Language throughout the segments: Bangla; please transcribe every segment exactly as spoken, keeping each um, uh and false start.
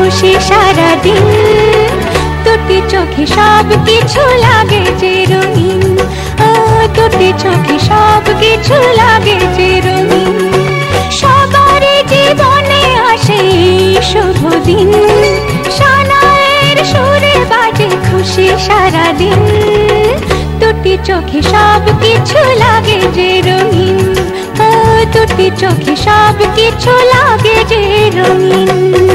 খুশি সারাদিন। দুটি চোখে সব কিছু লাগে যে রঙিন, ও দুটি চোখে সব কিছু লাগে যে রঙিন। সবারই জীবনে আসে শুভ দিন, সানাইয়ের সুরে বাজে খুশি সারাদিন। দুটি চোখে সব কিছু লাগে যে রঙিন, ও দুটি চোখে সব কিছু লাগে যে রঙিন।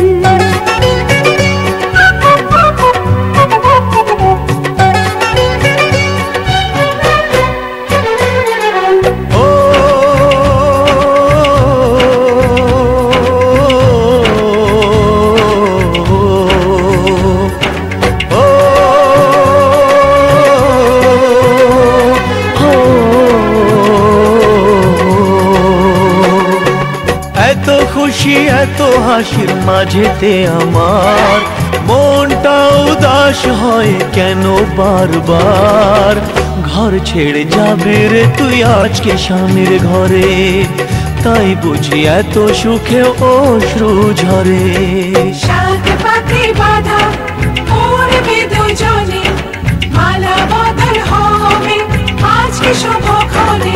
এত খুশি এত হাসির মাঝেতে আমার মনটা উদাস হয় কেন বারবার। ঘর ছেড়ে যাবে রে তুই আজকে স্বামীর ঘরে, তাই বুঝি এত সুখে অশ্রু ঝরে। সাত পাকে বাঁধা পড়বে দুজনে, মালা বদল হবে আজকে শুভক্ষণে।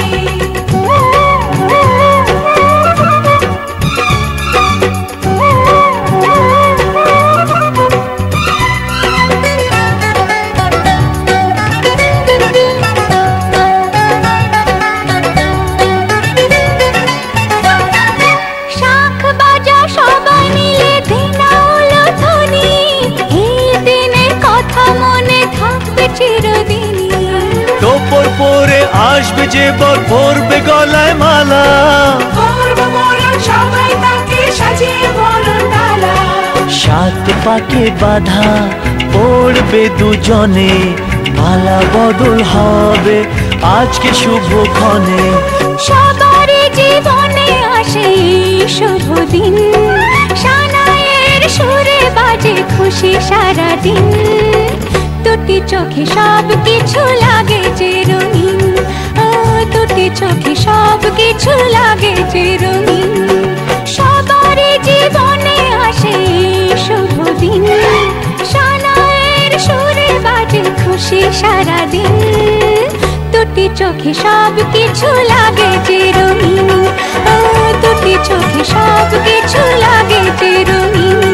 টোপর পরে আসবে যে বর পরবে গলায় মালা, সবাই তাকে সাজিয়ে বরণ ডালা। সাত পাকে বাঁধা পড়বে দুজনে, মালা বদল হবে আজকে শুভক্ষণে। সবারই জীবনে আসে শুভ দিন, সানাইয়ের সুরে বাজে খুশি সারাদিন। দুটি চোখে সব কিছু লাগে যে রঙিন, ও দুটি চোখে সব কিছু লাগে যে রঙিন। সবারই জীবনে আসে শুভ দিন, সানাইয়ের সুরে বাজে খুশি সারাদিন। দুটি চোখে সব কিছু লাগে যে রঙিন, ও দুটি চোখে সব কিছু লাগে যে রঙিন।